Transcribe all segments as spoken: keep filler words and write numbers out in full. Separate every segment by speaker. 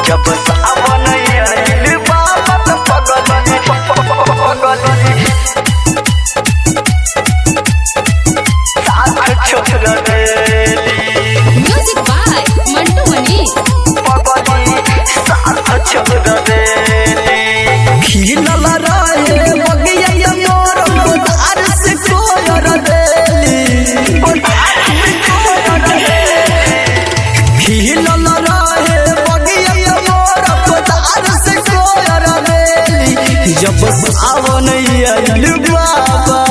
Speaker 1: जब सावन आइल बाबा तो पगली पगली साथ छोड़ देली।
Speaker 2: Music by Mantu Mani.
Speaker 1: पगली साथ छोड़ देली। खिलल रहे बगिया मोर उधार से कोयर देली। खिलल रहे बगिया मोर उधार से कोयर देली। जब सावन आइल बाबा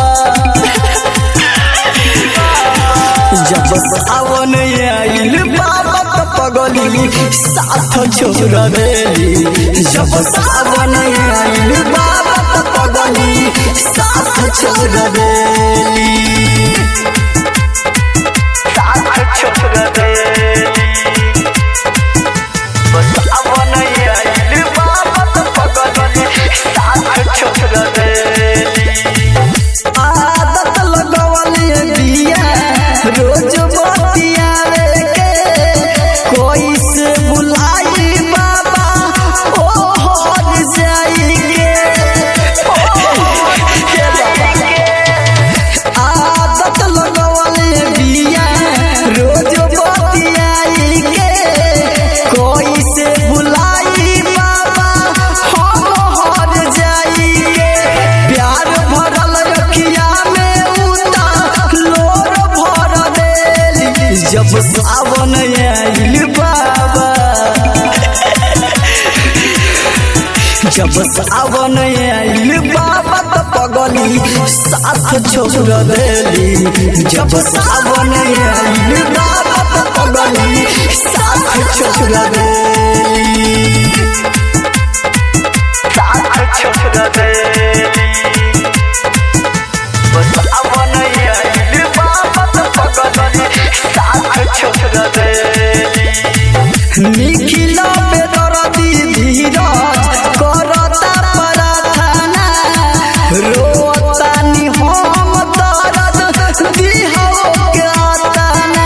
Speaker 1: जब सावन आइल बाबा तो पगली साथ छोड़ देली। जब सावन आइल बाबा तो पगली साथ छोड़ देली। साथ छोड़ देली। सावन आइल बाबा तो पगली साथ छोड़ देली। आदत लगवले बिया रोज बतियावे के कोई से बुलाई बाबा ओ हर जाई के आदत लगवले बिया रोज बतियाई के कोई से बुलाई बाबा हम हर जाई के। प्यार भरल रखिया में उता लोर भर देली। जब सावन आइल बाबा जब सावन आइल बाबा तो पगली साथ छोड़ देली। जब सावन आइल बाबा तो पगली साथ छोड़ देली। साथ छोड़ देली। सावन आइल बाबा तो पगली साथ छोड़ देली। निखिल पे दरदी धीरज करता प्रार्थना रोतानी हम दर्द दिहो के आतना।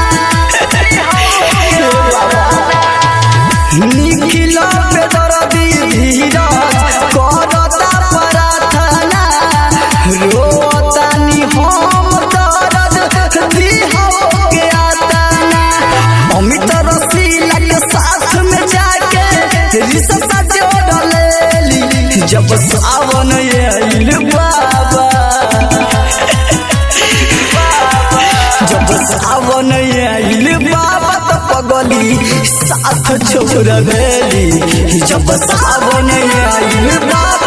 Speaker 1: निखिल पे दरदी धीरज करता प्रार्थना रोतानी हम दर्द दिहो के आतना। अमित रसीला के साथ में जाके रिश्ता जोड़ लेली। जब सावन आइल बाबा जब सावन आइल बाबा तो पगली साथ छोड़ देली। जब सावन आइल बाबा